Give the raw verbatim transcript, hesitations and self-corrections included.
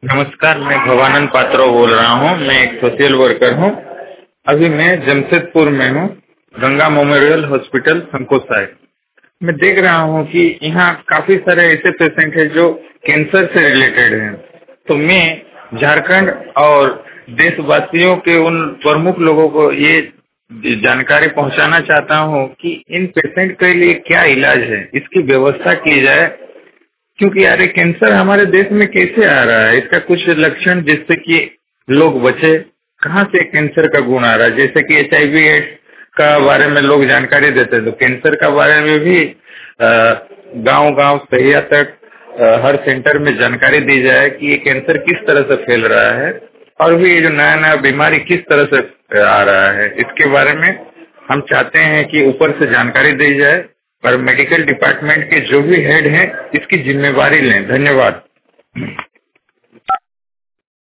नमस्कार, मैं भवानंद पात्रो बोल रहा हूँ। मैं एक सोशल वर्कर हूँ। अभी मैं जमशेदपुर में हूँ, गंगा मेमोरियल हॉस्पिटल संकोसाय। मैं देख रहा हूँ कि यहाँ काफी सारे ऐसे पेशेंट हैं जो कैंसर से रिलेटेड हैं। तो मैं झारखंड और देशवासियों के उन प्रमुख लोगों को ये जानकारी पहुँचाना चाहता हूँ कि इन पेशेंट के लिए क्या इलाज है, इसकी व्यवस्था की जाए। क्योंकि यार ये कैंसर हमारे देश में कैसे आ रहा है, इसका कुछ लक्षण जिससे कि लोग बचे। कहाँ से कैंसर का गुण आ रहा है? जैसे कि एच आई वी एड्स का बारे में लोग जानकारी देते हैं, तो कैंसर का बारे में भी गांव गांव शहरिया तक आ, हर सेंटर में जानकारी दी जाए कि ये कैंसर किस तरह से फैल रहा है और भी ये जो नया नया बीमारी किस तरह से आ रहा है, इसके बारे में हम चाहते हैं कि ऊपर से जानकारी दी जाए और मेडिकल डिपार्टमेंट के जो भी हेड हैं इसकी जिम्मेवारी लें। धन्यवाद।